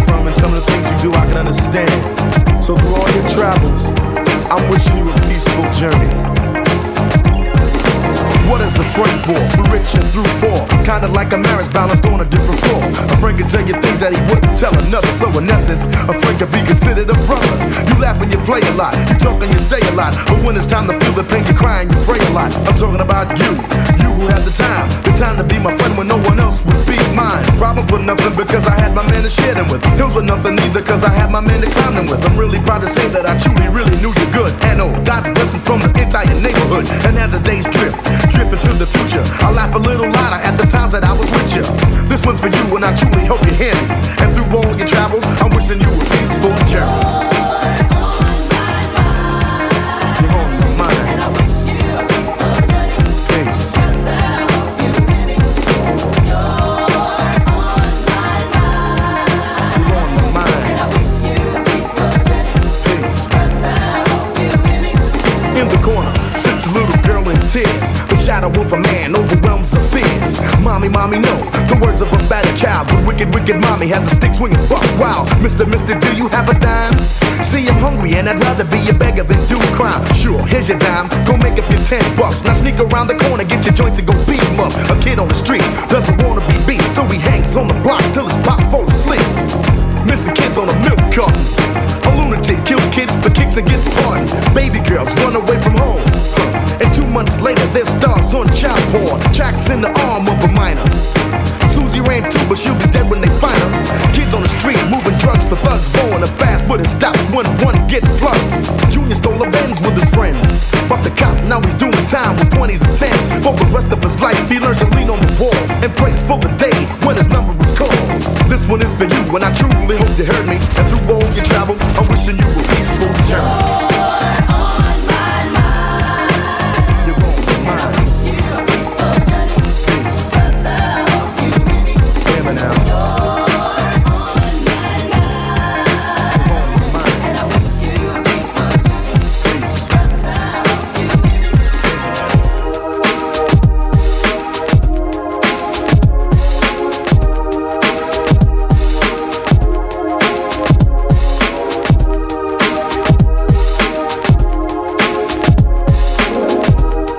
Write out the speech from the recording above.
you're from and some of the things you do I can understand. So through all your travels, I'm wishing you a peaceful journey. What is a friend for? Through rich and through poor. Kinda like a marriage balanced on a different floor. A friend can tell you things that he wouldn't tell another. So in essence, a friend can be considered a brother. You laugh when you play a lot. You talk and you say a lot. But when it's time to feel the pain, you cry and you pray a lot. I'm talking about you. You who had the time to be my friend when no one else would be mine. Problems were nothing because I had my man to share them with. Hills were nothing either because I had my man to climb them with. I'm really proud to say that I truly, really knew you good. And oh, God's blessings from the entire neighborhood. And as the days drip into the future, I laugh a little louder at the times that I was with you. This one's for you and I truly hope you hear me. And through all your travels, I'm wishing you a peaceful journey. The shadow of a man overwhelms her fears. Mommy, no, the words of a battered child. The wicked, wicked mommy has a stick swinging buck wild. Mister, do you have a dime? See, I'm hungry and I'd rather be a beggar than do crime. Sure, here's your dime, go make up your $10. Now sneak around the corner, get your joints and go beat him up. A kid on the street doesn't wanna be beat, so he hangs on the block till his pop falls asleep. Missing kids on a milk carton. A lunatic kills kids for kicks and gets pardoned. Baby girls run away from home. And 2 months later, their stars on child porn. Tracks in the arm of a minor. Susie ran too, but she'll be dead when they find her. Kids on the street moving drugs for thugs, blowing up fast, but it stops when one gets plugged. Junior stole a Benz with his friends, but the cop now he's doing time with 20s and 10s. For the rest of his life, he learns to lean on the wall and prays for the day when his number was called. This one is for you, and I truly hope you heard me. And through all your travels, I'm wishing you a peaceful journey.